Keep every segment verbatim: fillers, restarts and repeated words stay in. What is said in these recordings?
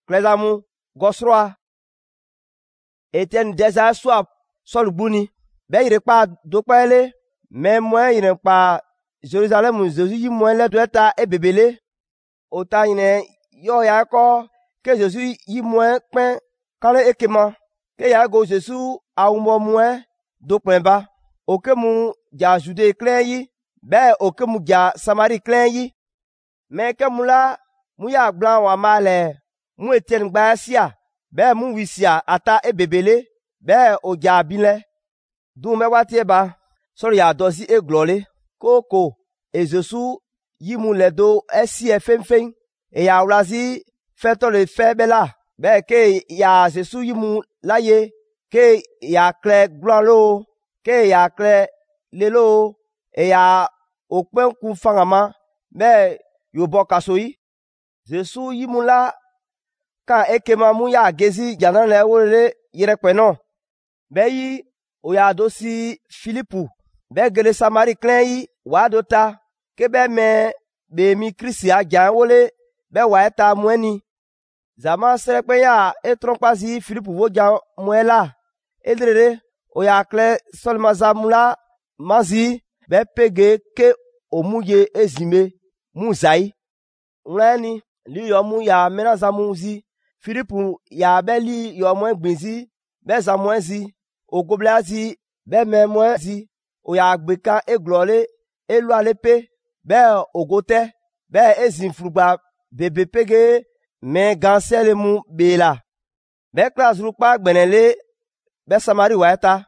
klezamu gosroa. Etienne déjà soit sol buni. Be yire pa dokpele. Mais moi yire pa Jérusalem Jésus yi moi le doeta e bebele. Ota yine yo ya ko que Jésus yi moi pen kale ekema. Que ya go Jésus a umbo moi dokpen ba. Oke mu ja Jude klen yi. Be oke mu ja Samari klen yi. Mais que mu la mu ya blanc wa male. Mu Etienne gba sia. Be mu wisia ata e bebele. Be o ja bile. Du me wati ba. Sori ya dozi e glole. Koko. E Jésus yi mu le do esi e fen fen. E ya ulazi feto le febela. Be ke ya Jésus yi mu la ye. Ke ya kle glan lo. Ke ya kle le lo. E ya okpen ku fangama. Be yo bo kaso yi. Jésus yi mu la. Kan ekema mu ya gezi janan le wole yire kwenon. Be yi o ya dosi Philippe. Be gele Samari klen yi wa do ta. Ke be me be mi Christi a jan wole be wa eta mweni. Zaman serekpe ya e trompazi Philippe wo jan mwela. Edrere o ya kle sol mazamula mazi be pege ke o muye ezime mu zai. Mweni li yo mu ya mena zamuzi. Philippe ya be li yo mwen gbinzi be zamwenzi. O goblazi be me mwenzi. O ya gbeka e glole e lo alepe. Be ogote, be ezinflugba bebe pege men gansele mu bela. Be klas rukpa gbenele be Samari waeta.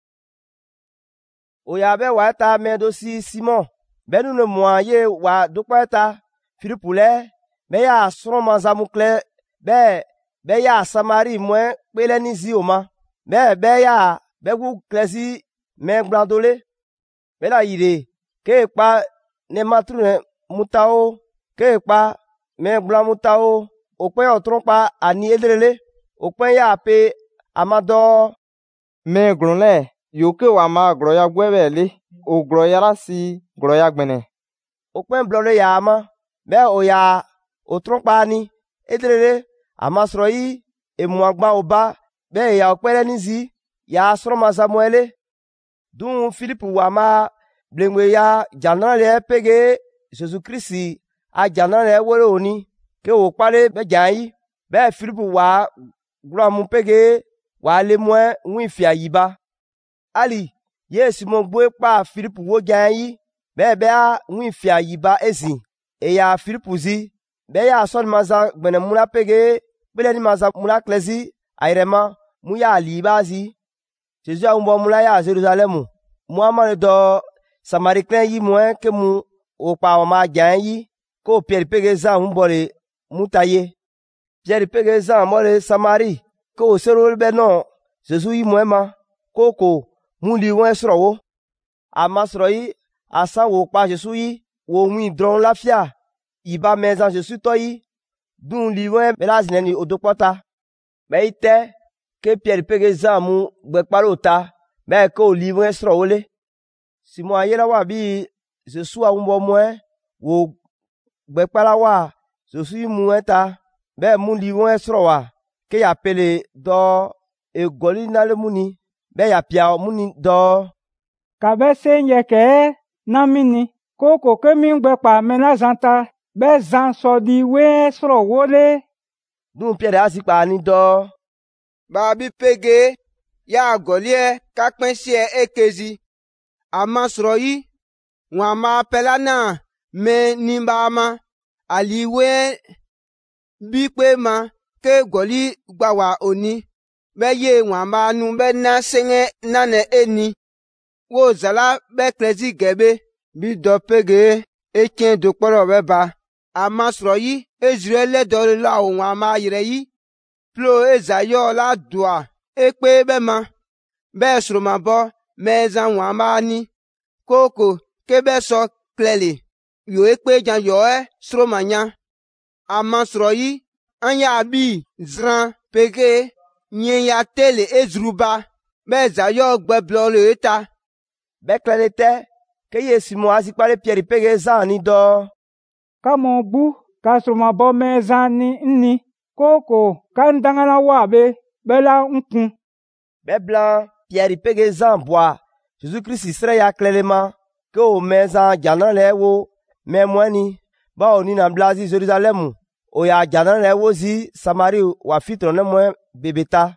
O ya be waeta men dosi Simon. Be nou ne mwa ye wa dokwaeta Philippe le. Be ya son mazamukle. Be be ya Samari mwen pele nizi oma. Be be ya be gu klesi men blandole. Be la yide ke pa ne matru ne mutao ke pa me blanc mutao okpen otrompa ani edrele okpen ya pe amado me glonle yoke wa ma gloya gwebele o gloya la si gloya gbene okpen blole ya ama be o ya otrompa ani edrele amasro yi e muagba oba be ya okpele nizi ya sroma Samuele dun Philippe wa ma blengwe ya janan le pege Jésus Christi a janan le wole oni ke o pale be jan yi be Philippe wa glo mu pege wa le mwen wi fi ayiba ali ye Simon gbo pa Philippe wo jan yi be be a wi fi ayiba ezin e ya Philippe zi be ya son maza gbene mula pege bele ni maza mula klezi airema mu ya liba zi Jésus a umbo mula ya Jerusalem mu amane do Samari klen yi mwen ke mu o pa o ma jan yi ko Pierre pege zan mbole mutaye. Pierre pege zan mbole Samari ko sero be non Jésus yi mwen ma ko ko mu li wen sro wo. Amasro yi asan wo pa Jésus yi wo wi dron lafia iba mezan Jésus to yi dun li wen belazine odopota. Be ite ke Pierre pege zan mu gbepalota be ko li wen sro wole. Simon ayela wa bi Jésus a umbo mwen wo gbepala wa Jésus yi mwen ta be mu li wen sro wa ke ya pele do e goli nale muni be ya pia muni do ka be senye ke na mini koko ke mi gbepa mena zanta be zan so di we sro wole dun Pierre asipa ni do ba bi pege ya golie ka pensie ekezi amasro yi wọn ma pela na me nimba ma aliwe bi pe ma ke goli gbawa oni be ye wọn ma nu be na senge nane eni wo zala be klezi gebe bi do pege echen do poro be ba amasro yi Israel do la wọn ma yire yi plo ezayo la dua ekpe be ma be sro ma bo mezan wọn ma ni koko kebe so klele yo ekpe jan yo e sromanya amasro yi anya bi zran pege nyen ya tele ezruba beza yo gbeblo le ta be klele te ke ye Simon asipale Pierre pege zan ni do kamo bu ka sroma bo me zan ni ni koko kan dangana wa be bela nkun. Bɛ blan Pierre pege Jean boa Jésus Christ sira ya clèlement que o mezan janan le wo me mwani ba oni na blazi Jerusalem o ya janan le wo zi Samari wa fitro ne mwe bebeta.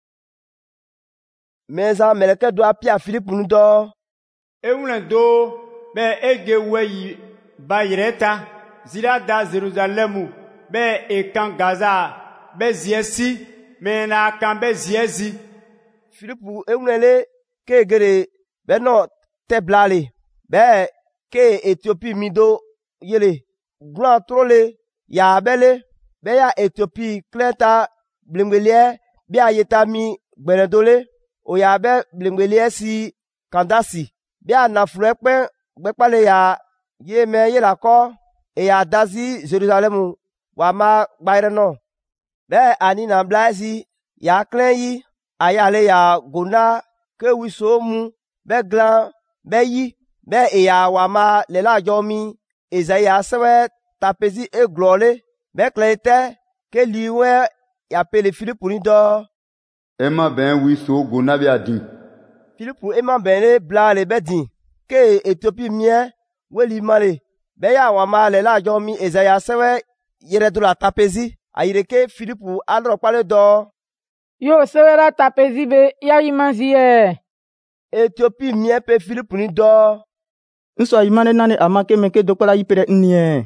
Mezan meleke do apia Philippe nu do Ewulen do be ege weyi bayireta zira da Jerusalem be e kan Gaza be ziesi me na kan be ziezi. Philippe ewunele ke gere be no te blale be ke Ethiopie mido yele glan trole ya bele be ya Ethiopie klenta blimbelie bi ayeta mi gbenedole o ya be blimbelie si Kandasi bi anaflu ekpen gbepale ya ye me ye la ko e ya dazi Jerusalem wa ma gbaire no be ani na blazi ya klen yi ayale ya gona ke wiso mu be glan be yi be e ya wa ma le la jomi Esaïa sewe tapezi e glole be klete ke liwe ya pele Philippe ni do Emma ben wiso gona bi adin Philippe ema bene bla le bedin ke Ethiopie mie weli male be ya wa ma le la jomi Esaïa sewe yere do la tapezi ayire ke Philippe adro pale do Yo sewera tapezi be ya imanzi e. Ethiopie mie pe Philippe ni do Nso imane nane amake meke dokola yipere nie.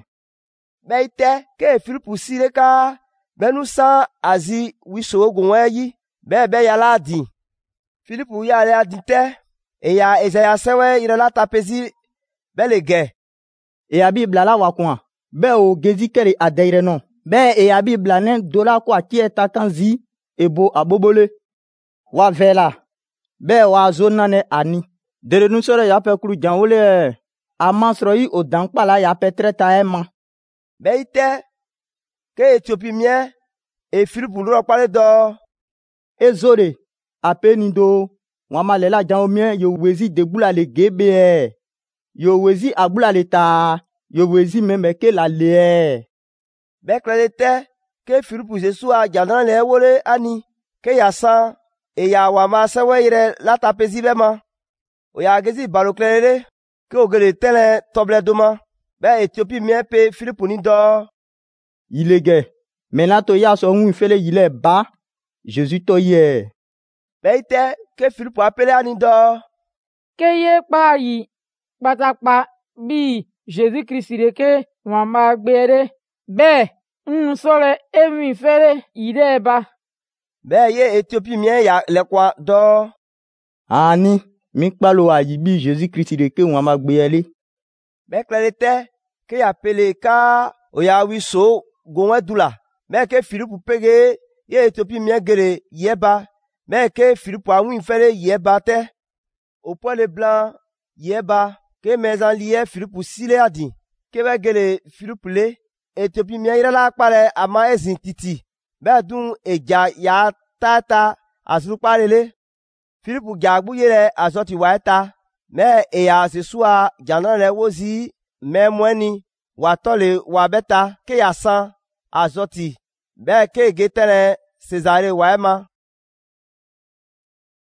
Beite ke Philippe sire ka benu san azi wiso gonwe yi be be ya la din. Philippe ya le adite e ya Esaïa sewe yere la tapezi be le ge. E ya Bibla la wakwa. Be o gezi kere adeire non. Be e ya Bibla nen dola kwa tie takanzi ebo abobole. Wa vela. Be wa zonane ani. Dere nu sore ya pe kuru janwole e. Amansro yi o dankpala ya pe treta ema. Beite ke Ethiopie mie e Philippe ro pale do Ezore ape ni do. Wama lela jan mie yo wezi degbula le gebe e. Yo wezi agbula le ta. Yo wezi meme ke la le e. Be klete ke Philippe Jesu a janan le wole ani ke ya san e ya wa ma sewe yire la tapezi be ma o ya gezi balo klere ke o gele tele toble doma be Ethiopie mie pe Philippe ni do Ilege. Menato ya so hun fele yile ba. Jésus to ye. Beite ke Philippe apele ani do Ke ye pa yi patakpa bi Jésus Christ de ke wa ma gbere be nsole emi fere ide ba. be ye Ethiopie mie ya le kwa do Ani. Mi kpalo ayi bi Jésus Christ de ke wama gbele. be klete ke ya pele ka o ya wiso gonwe dula be ke Philippe pege ye Ethiopie mie gere yeba be ke Philippe awin fere yeba te au point le blanc yeba ke mezan liye Philippe sile adin ke be gele Philippe le Ethiopie mie yira la kpale ama ezin titi be dun eja ya tata azuru kpalele Philippe jagbu yere azoti waeta me e ya sesua janan le wozi me mweni wa tole wa beta ke ya san azoti be ke getele Cesare waema